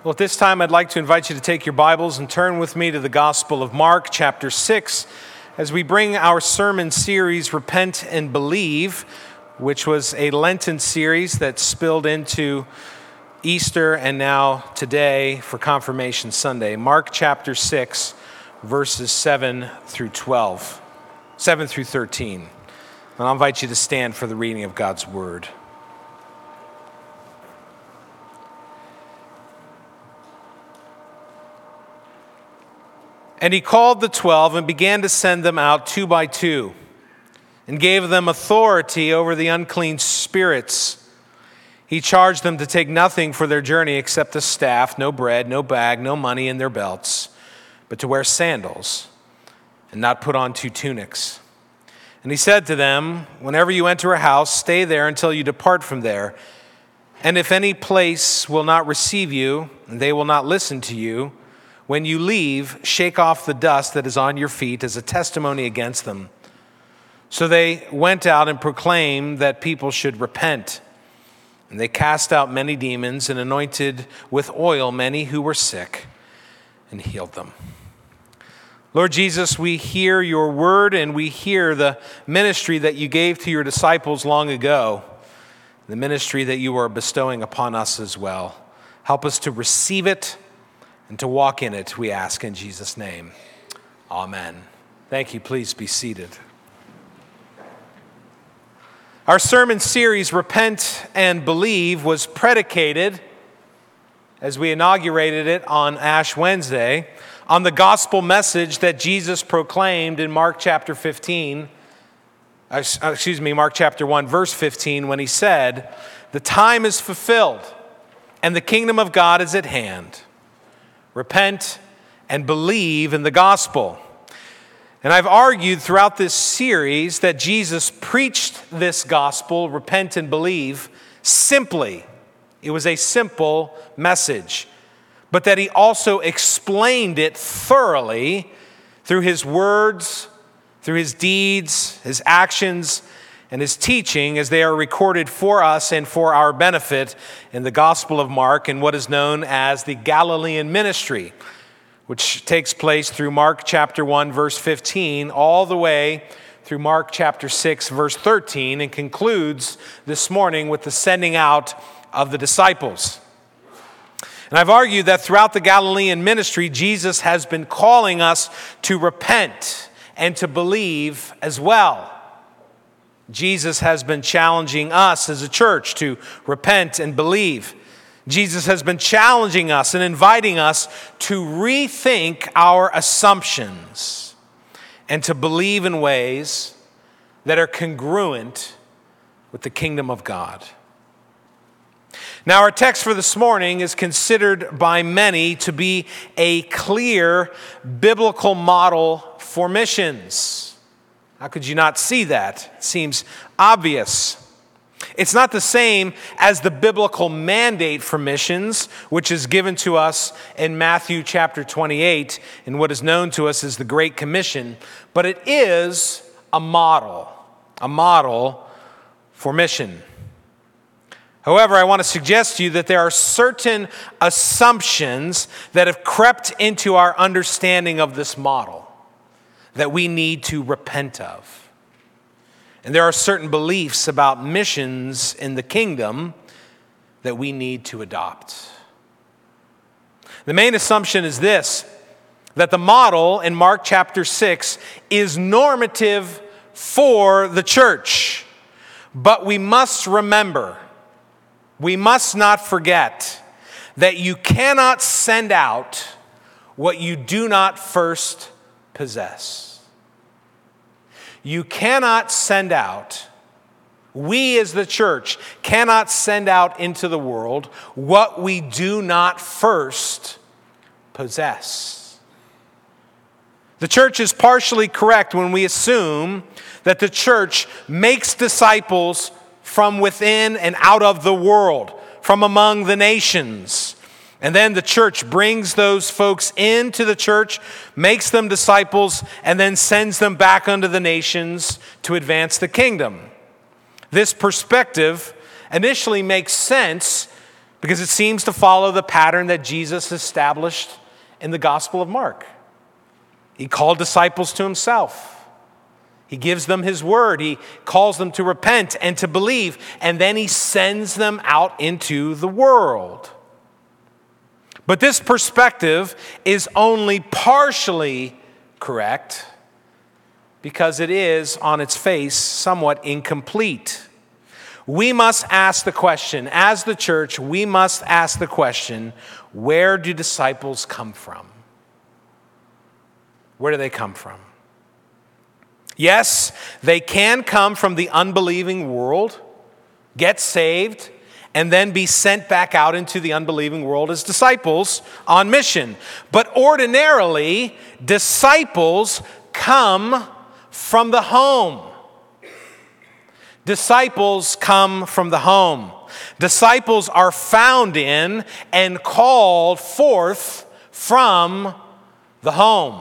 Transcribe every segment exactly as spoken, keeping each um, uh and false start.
Well, at this time, I'd like to invite you to take your Bibles and turn with me to the Gospel of Mark, chapter six, as we bring our sermon series, Repent and Believe, which was a Lenten series that spilled into Easter and now today for Confirmation Sunday. Mark chapter six, verses seven through twelve, seven through thirteen. And I'll invite you to stand for the reading of God's Word. And he called the twelve and began to send them out two by two, and gave them authority over the unclean spirits. He charged them to take nothing for their journey except a staff, no bread, no bag, no money in their belts, but to wear sandals, and not put on two tunics. And he said to them, whenever you enter a house, stay there until you depart from there. And if any place will not receive you, and they will not listen to you, when you leave, shake off the dust that is on your feet as a testimony against them. So they went out and proclaimed that people should repent. And they cast out many demons and anointed with oil many who were sick and healed them. Lord Jesus, we hear your word and we hear the ministry that you gave to your disciples long ago, the ministry that you are bestowing upon us as well. Help us to receive it and to walk in it, we ask in Jesus' name. Amen. Thank you. Please be seated. Our sermon series, Repent and Believe, was predicated, as we inaugurated it on Ash Wednesday, on the gospel message that Jesus proclaimed in Mark chapter fifteen, excuse me, Mark chapter one, verse fifteen, when he said, "The time is fulfilled, and the kingdom of God is at hand. Repent and believe in the gospel." And I've argued throughout this series that Jesus preached this gospel, repent and believe, simply. It was a simple message. But that he also explained it thoroughly through his words, through his deeds, his actions, and his teaching as they are recorded for us and for our benefit in the Gospel of Mark in what is known as the Galilean ministry, which takes place through Mark chapter one, verse fifteen, all the way through Mark chapter six, verse thirteen, and concludes this morning with the sending out of the disciples. And I've argued that throughout the Galilean ministry, Jesus has been calling us to repent and to believe as well. Jesus has been challenging us as a church to repent and believe. Jesus has been challenging us and inviting us to rethink our assumptions and to believe in ways that are congruent with the kingdom of God. Now, our text for this morning is considered by many to be a clear biblical model for missions. How could you not see that? It seems obvious. It's not the same as the biblical mandate for missions, which is given to us in Matthew chapter twenty-eight, in what is known to us as the Great Commission, but it is a model, a model for mission. However, I want to suggest to you that there are certain assumptions that have crept into our understanding of this model that we need to repent of. And there are certain beliefs about missions in the kingdom that we need to adopt. The main assumption is this, that the model in Mark chapter six is normative for the church. But we must remember, we must not forget that you cannot send out what you do not first possess. You cannot send out, we as the church cannot send out into the world what we do not first possess. The church is partially correct when we assume that the church makes disciples from within and out of the world, from among the nations. And then the church brings those folks into the church, makes them disciples, and then sends them back unto the nations to advance the kingdom. This perspective initially makes sense because it seems to follow the pattern that Jesus established in the Gospel of Mark. He called disciples to himself. He gives them his word. He calls them to repent and to believe, and then he sends them out into the world. But this perspective is only partially correct because it is, on its face, somewhat incomplete. We must ask the question, as the church, we must ask the question, where do disciples come from? Where do they come from? Yes, they can come from the unbelieving world, get saved, and then be sent back out into the unbelieving world as disciples on mission. But ordinarily, disciples come from the home. Disciples come from the home. Disciples are found in and called forth from the home.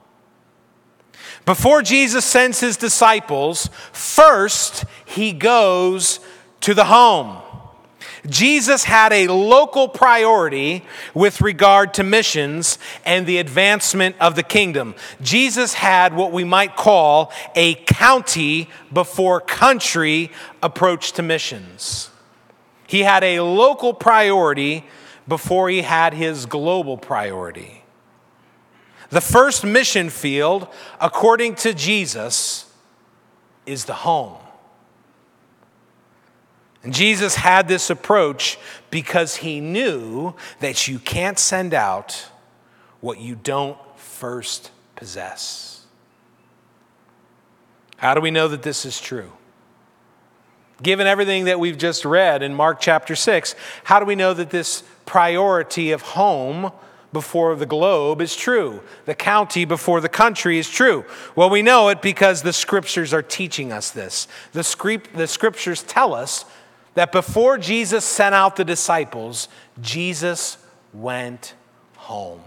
Before Jesus sends his disciples, first he goes to the home. Jesus had a local priority with regard to missions and the advancement of the kingdom. Jesus had what we might call a county before country approach to missions. He had a local priority before he had his global priority. The first mission field, according to Jesus, is the home. And Jesus had this approach because he knew that you can't send out what you don't first possess. How do we know that this is true? Given everything that we've just read in Mark chapter six, how do we know that this priority of home before the globe is true? The county before the country is true. Well, we know it because the scriptures are teaching us this. The script, the scriptures tell us that before Jesus sent out the disciples, Jesus went home.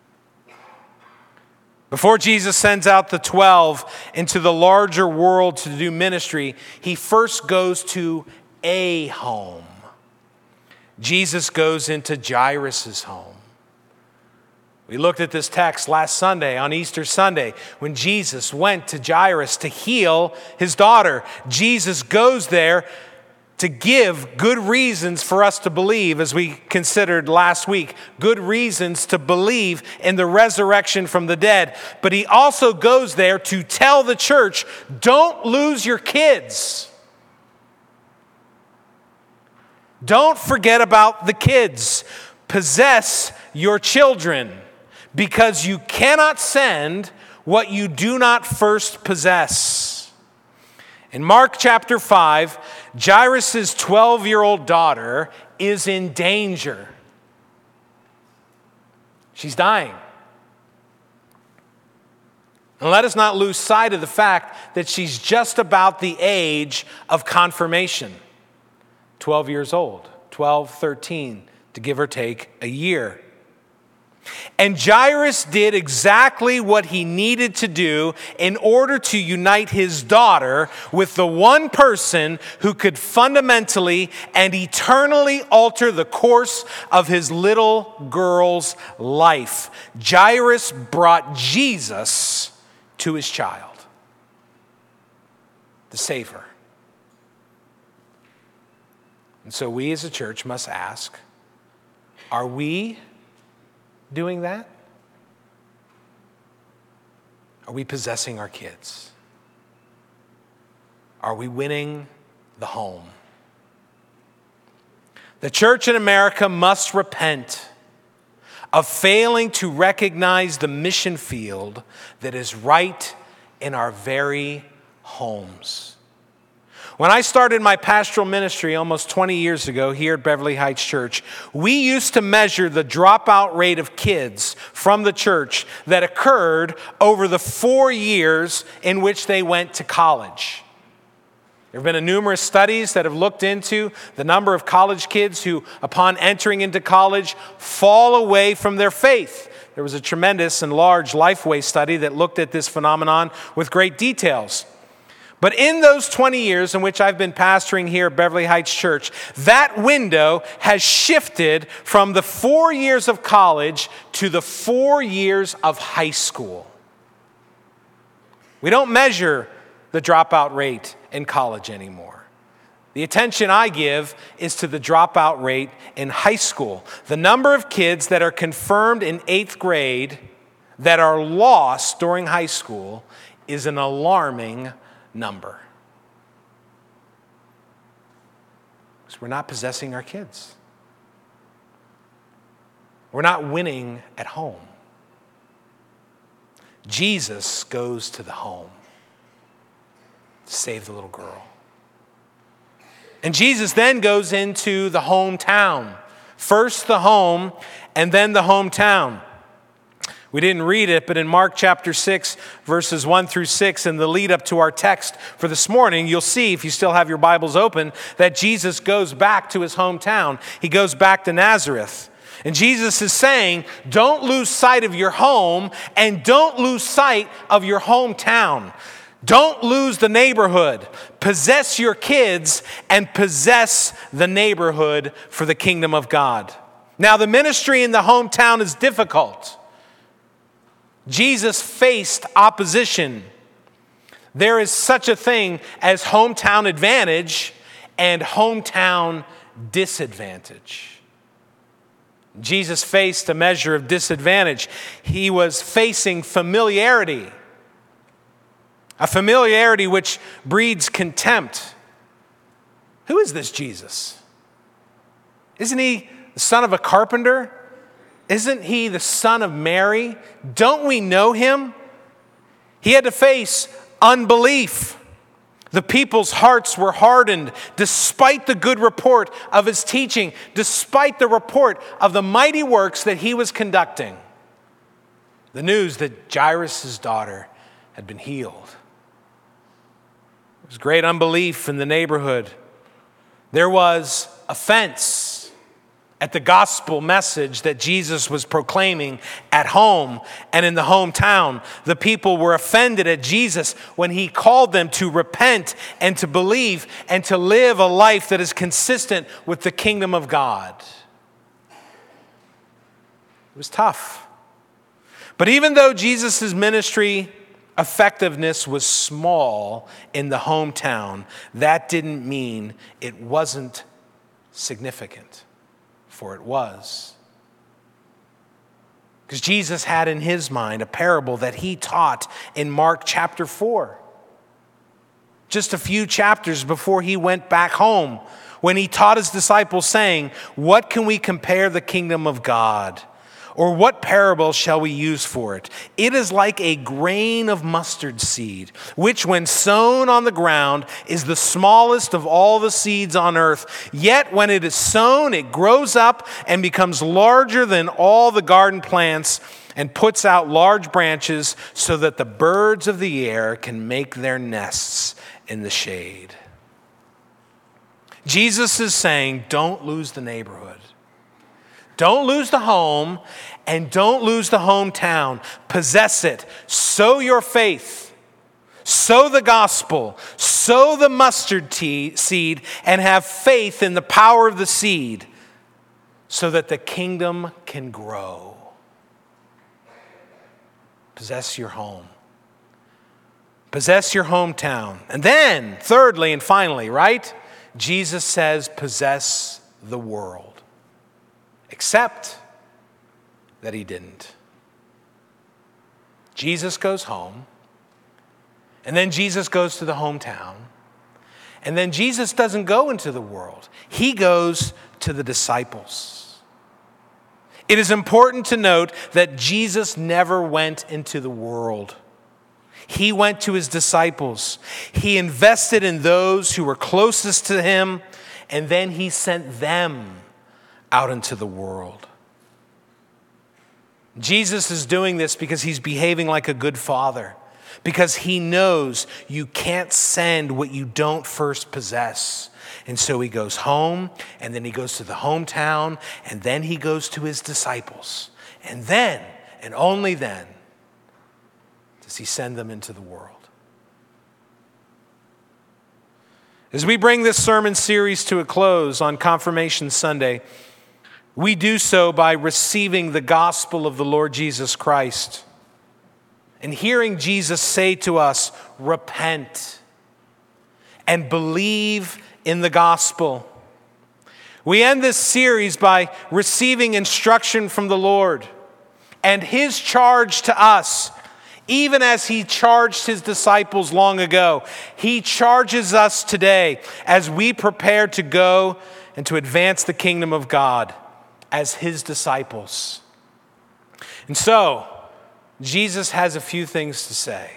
Before Jesus sends out the twelve into the larger world to do ministry, he first goes to a home. Jesus goes into Jairus' home. We looked at this text last Sunday, on Easter Sunday, when Jesus went to Jairus to heal his daughter. Jesus goes there to give good reasons for us to believe, as we considered last week, good reasons to believe in the resurrection from the dead. But he also goes there to tell the church, don't lose your kids. Don't forget about the kids. Possess your children, because you cannot send what you do not first possess. In Mark chapter five, Jairus' twelve-year-old daughter is in danger. She's dying. And let us not lose sight of the fact that she's just about the age of confirmation. twelve years old, twelve, thirteen, to give or take a year. And Jairus did exactly what he needed to do in order to unite his daughter with the one person who could fundamentally and eternally alter the course of his little girl's life. Jairus brought Jesus to his child to save her. And so we as a church must ask, are we doing that? Are we possessing our kids? Are we winning the home? The church in America must repent of failing to recognize the mission field that is right in our very homes. When I started my pastoral ministry almost twenty years ago here at Beverly Heights Church, we used to measure the dropout rate of kids from the church that occurred over the four years in which they went to college. There have been numerous studies that have looked into the number of college kids who, upon entering into college, fall away from their faith. There was a tremendous and large Lifeway study that looked at this phenomenon with great details. But in those twenty years in which I've been pastoring here at Beverly Heights Church, that window has shifted from the four years of college to the four years of high school. We don't measure the dropout rate in college anymore. The attention I give is to the dropout rate in high school. The number of kids that are confirmed in eighth grade that are lost during high school is an alarming number. Because we're not possessing our kids. We're not winning at home. Jesus goes to the home to save the little girl. And Jesus then goes into the hometown. First the home, and then the hometown. We didn't read it, but in Mark chapter six, verses one through six, in the lead up to our text for this morning, you'll see, if you still have your Bibles open, that Jesus goes back to his hometown. He goes back to Nazareth. And Jesus is saying, don't lose sight of your home and don't lose sight of your hometown. Don't lose the neighborhood. Possess your kids and possess the neighborhood for the kingdom of God. Now, the ministry in the hometown is difficult. Jesus faced opposition. There is such a thing as hometown advantage and hometown disadvantage. Jesus faced a measure of disadvantage. He was facing familiarity. A familiarity which breeds contempt. Who is this Jesus? Isn't he the son of a carpenter? Isn't he the son of Mary? Don't we know him? He had to face unbelief. The people's hearts were hardened despite the good report of his teaching, despite the report of the mighty works that he was conducting. The news that Jairus' daughter had been healed. There was great unbelief in the neighborhood. There was offense at the gospel message that Jesus was proclaiming at home and in the hometown. The people were offended at Jesus when he called them to repent and to believe and to live a life that is consistent with the kingdom of God. It was tough. But even though Jesus' ministry effectiveness was small in the hometown, that didn't mean it wasn't significant. For it was. Because Jesus had in his mind a parable that he taught in Mark chapter four. Just a few chapters before he went back home, when he taught his disciples, saying, "What can we compare the kingdom of God? Or what parable shall we use for it? It is like a grain of mustard seed, which when sown on the ground is the smallest of all the seeds on earth. Yet when it is sown, it grows up and becomes larger than all the garden plants and puts out large branches so that the birds of the air can make their nests in the shade." Jesus is saying, don't lose the neighborhood. Don't lose the home and don't lose the hometown. Possess it. Sow your faith. Sow the gospel. Sow the mustard tea, seed and have faith in the power of the seed so that the kingdom can grow. Possess your home. Possess your hometown. And then, thirdly and finally, right? Jesus says, possess the world. Except that he didn't. Jesus goes home, and then Jesus goes to the hometown, and then Jesus doesn't go into the world. He goes to the disciples. It is important to note that Jesus never went into the world. He went to his disciples. He invested in those who were closest to him, and then he sent them out into the world. Jesus is doing this because he's behaving like a good father, because he knows you can't send what you don't first possess. And so he goes home, and then he goes to the hometown, and then he goes to his disciples. And then, and only then, does he send them into the world. As we bring this sermon series to a close on Confirmation Sunday, we do so by receiving the gospel of the Lord Jesus Christ and hearing Jesus say to us, repent and believe in the gospel. We end this series by receiving instruction from the Lord and his charge to us. Even as he charged his disciples long ago, he charges us today as we prepare to go and to advance the kingdom of God as his disciples. And so, Jesus has a few things to say.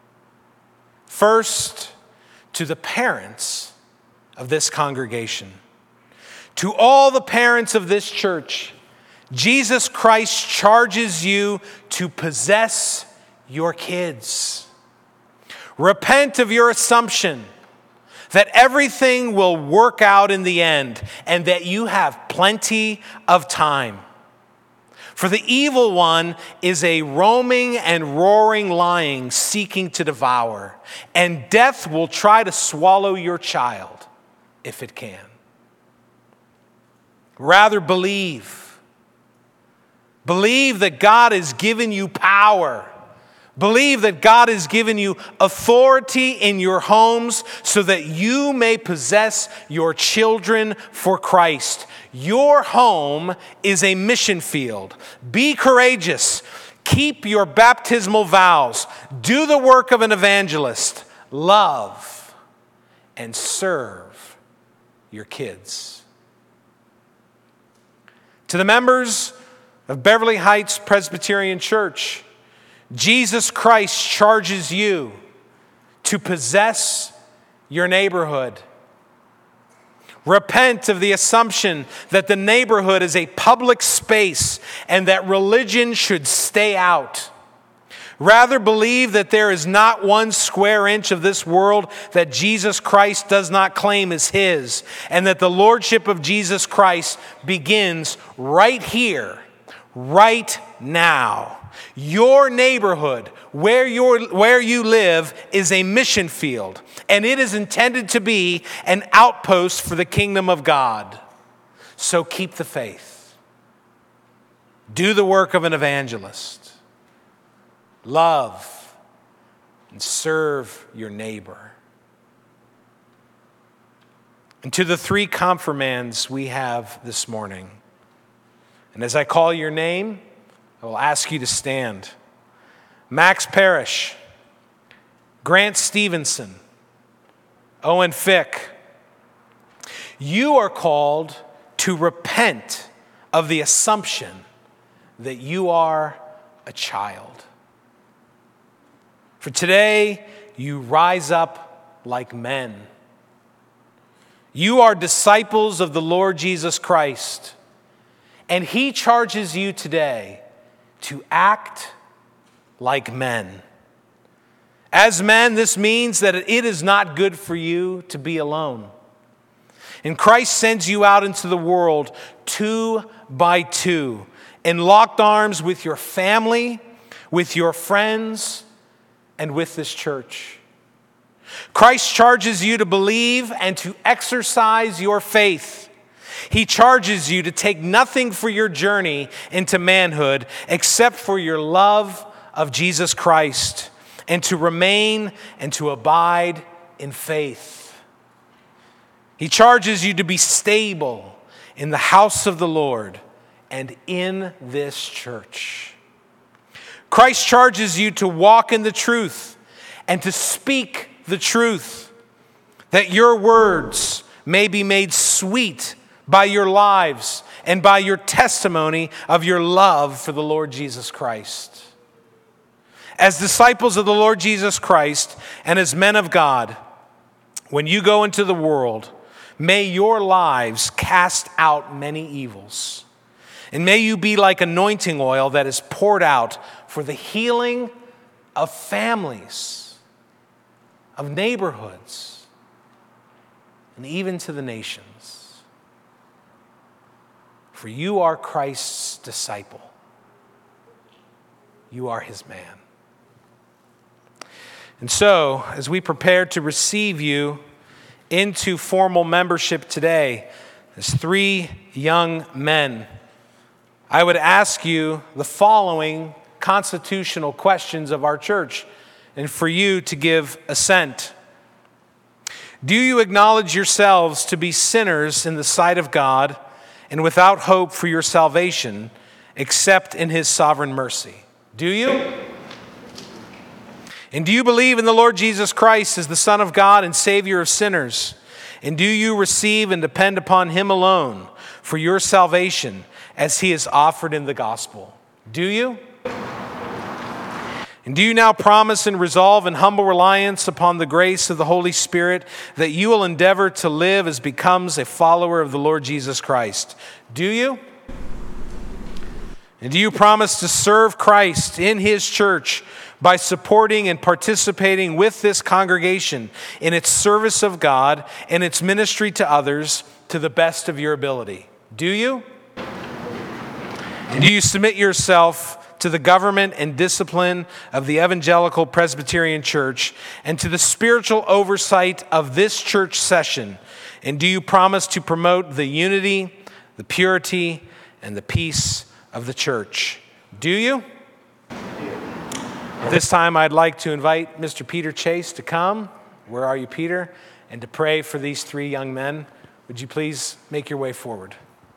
First, to the parents of this congregation. To all the parents of this church, Jesus Christ charges you to possess your kids. Repent of your assumption that everything will work out in the end and that you have plenty of time. For the evil one is a roaming and roaring lion seeking to devour, and death will try to swallow your child if it can. Rather believe. Believe that God has given you power. Believe that God has given you authority in your homes so that you may possess your children for Christ. Your home is a mission field. Be courageous. Keep your baptismal vows. Do the work of an evangelist. Love and serve your kids. To the members of Beverly Heights Presbyterian Church, Jesus Christ charges you to possess your neighborhood. Repent of the assumption that the neighborhood is a public space and that religion should stay out. Rather believe that there is not one square inch of this world that Jesus Christ does not claim as his, and that the lordship of Jesus Christ begins right here, right now. Your neighborhood, where, you're, where you live, is a mission field, and it is intended to be an outpost for the kingdom of God. So keep the faith. Do the work of an evangelist. Love and serve your neighbor. And to the three confirmands we have this morning, and as I call your name, I will ask you to stand. Max Parrish, Grant Stevenson, Owen Fick, you are called to repent of the assumption that you are a child. For today, you rise up like men. You are disciples of the Lord Jesus Christ, and he charges you today to act like men. As men, this means that it is not good for you to be alone. And Christ sends you out into the world two by two, in locked arms with your family, with your friends, and with this church. Christ charges you to believe and to exercise your faith. He charges you to take nothing for your journey into manhood except for your love of Jesus Christ, and to remain and to abide in faith. He charges you to be stable in the house of the Lord and in this church. Christ charges you to walk in the truth and to speak the truth, that your words may be made sweet by your lives and by your testimony of your love for the Lord Jesus Christ. As disciples of the Lord Jesus Christ and as men of God, when you go into the world, may your lives cast out many evils. And may you be like anointing oil that is poured out for the healing of families, of neighborhoods, and even to the nations. For you are Christ's disciple. You are his man. And so, as we prepare to receive you into formal membership today as three young men, I would ask you the following constitutional questions of our church, and for you to give assent. Do you acknowledge yourselves to be sinners in the sight of God and without hope for your salvation, except in his sovereign mercy? Do you? And do you believe in the Lord Jesus Christ as the Son of God and Savior of sinners? And do you receive and depend upon him alone for your salvation as he is offered in the gospel? Do you? And do you now promise and resolve in humble reliance upon the grace of the Holy Spirit that you will endeavor to live as becomes a follower of the Lord Jesus Christ? Do you? And do you promise to serve Christ in his church by supporting and participating with this congregation in its service of God and its ministry to others to the best of your ability? Do you? And do you submit yourself to the government and discipline of the Evangelical Presbyterian Church and to the spiritual oversight of this church session? And do you promise to promote the unity, the purity, and the peace of the church? Do you? At this time, I'd like to invite Mister Peter Chase to come. Where are you, Peter? And to pray for these three young men. Would you please make your way forward?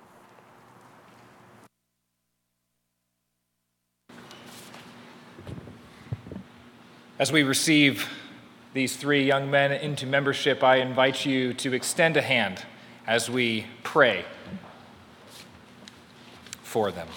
As we receive these three young men into membership, I invite you to extend a hand as we pray for them.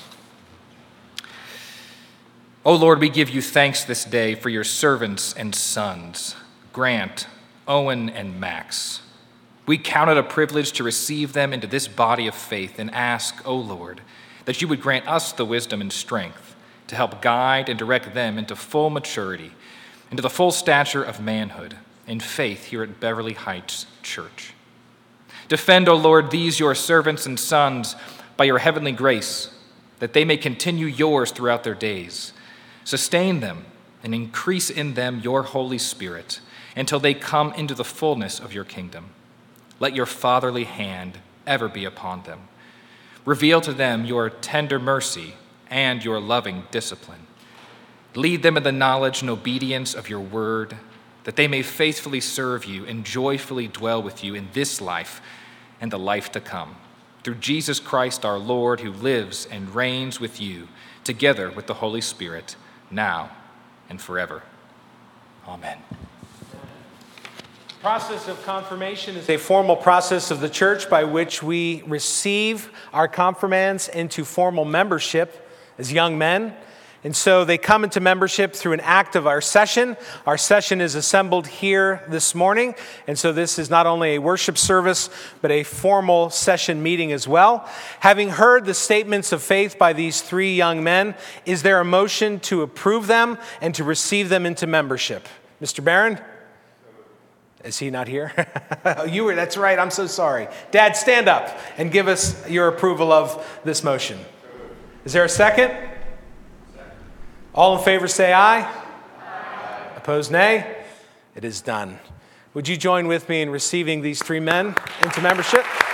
O Lord, we give you thanks this day for your servants and sons, Grant, Owen, and Max. We count it a privilege to receive them into this body of faith and ask, O Lord, that you would grant us the wisdom and strength to help guide and direct them into full maturity, into the full stature of manhood in faith here at Beverly Heights Church. Defend, O Lord, these your servants and sons by your heavenly grace, that they may continue yours throughout their days. Sustain them and increase in them your Holy Spirit until they come into the fullness of your kingdom. Let your fatherly hand ever be upon them. Reveal to them your tender mercy and your loving discipline. Lead them in the knowledge and obedience of your word, that they may faithfully serve you and joyfully dwell with you in this life and the life to come. Through Jesus Christ our Lord, who lives and reigns with you, together with the Holy Spirit, now and forever. Amen. The process of confirmation is a formal process of the church by which we receive our confirmands into formal membership as young men. And so they come into membership through an act of our session. Our session is assembled here this morning. And so this is not only a worship service, but a formal session meeting as well. Having heard the statements of faith by these three young men, is there a motion to approve them and to receive them into membership? Mister Barron? Is he not here? You were, that's right, I'm so sorry. Dad, stand up and give us your approval of this motion. Is there a second? All in favor say aye. Aye. Opposed, nay. It is done. Would you join with me in receiving these three men into membership?